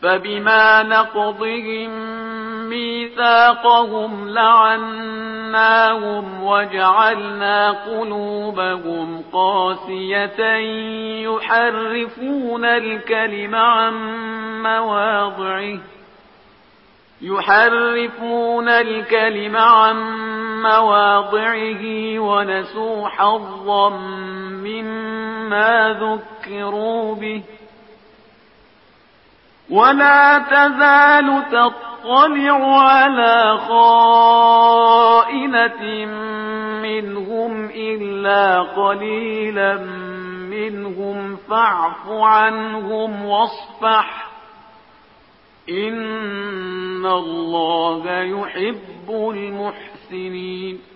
فبما نقضهم ميثاقهم لعناهم وجعلنا قلوبهم قاسية يحرفون الكلم عن مواضعه ونسوا حظا مما ذكروا به ولا تزال تطلع على خائنة منهم إلا قليلا منهم فاعف عنهم واصفح إن الله يحب المحسنين